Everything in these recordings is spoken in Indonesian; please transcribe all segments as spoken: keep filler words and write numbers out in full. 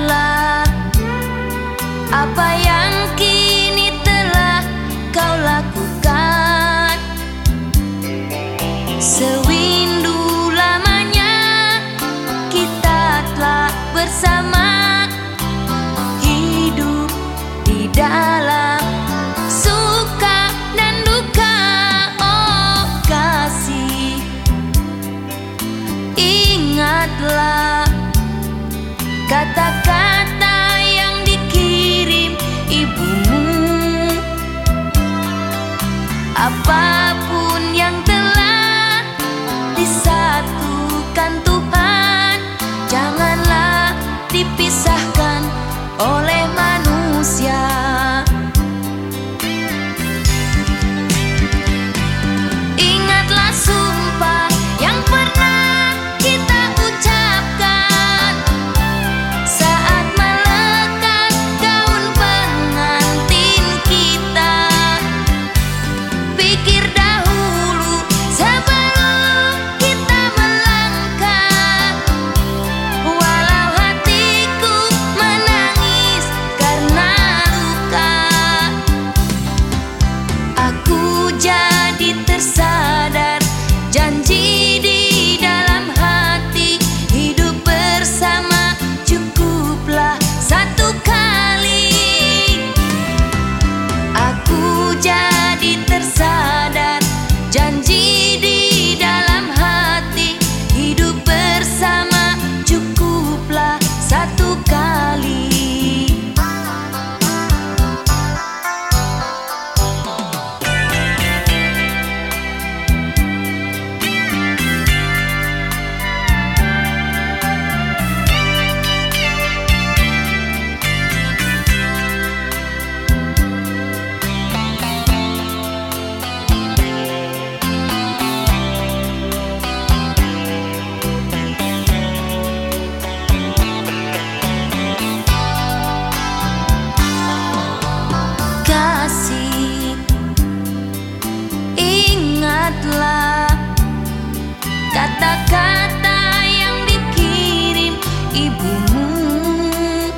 Ingatlah apa yang kini telah kau lakukan. Sewindu lamanya kita telah bersama, hidup di dalam suka dan duka. Oh kasih, ingatlah kata-kata yang dikirim ibumu. Apapun yang telah disatukan Tuhan, janganlah dipisahkan oleh manusia. Ingatlah sumpah yang pernah kita ucapkan saat melekat gaun pengantin kita. Pikir dahulu sebelum kita melangkah, walau hatiku menangis karena luka. Aku jadi tersadar janji di dalam hati, hidup bersama cukuplah satu kali. Aku jadi tersadar janji di dalam hati, hidup bersama cukuplah satu kali. Kasih, ingatlah kata-kata yang dikirim ibumu.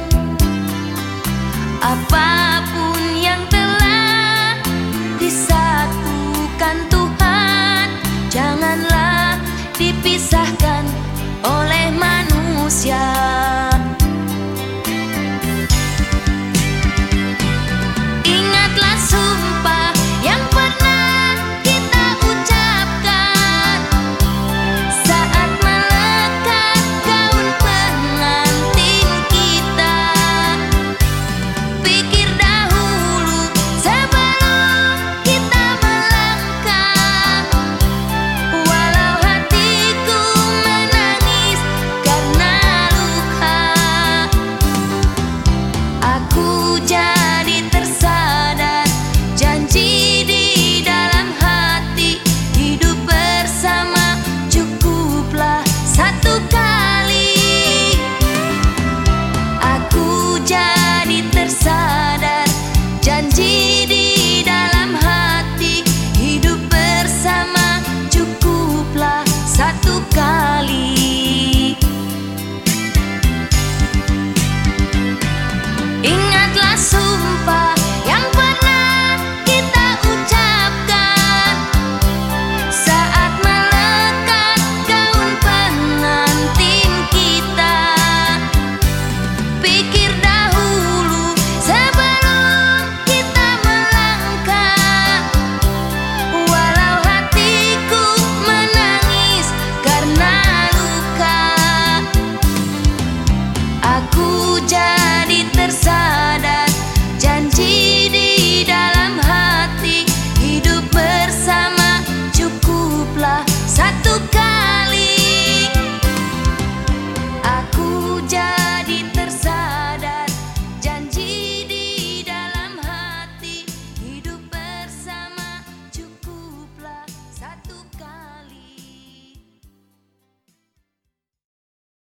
Apapun yang telah disatukan Tuhan, janganlah dipisahkan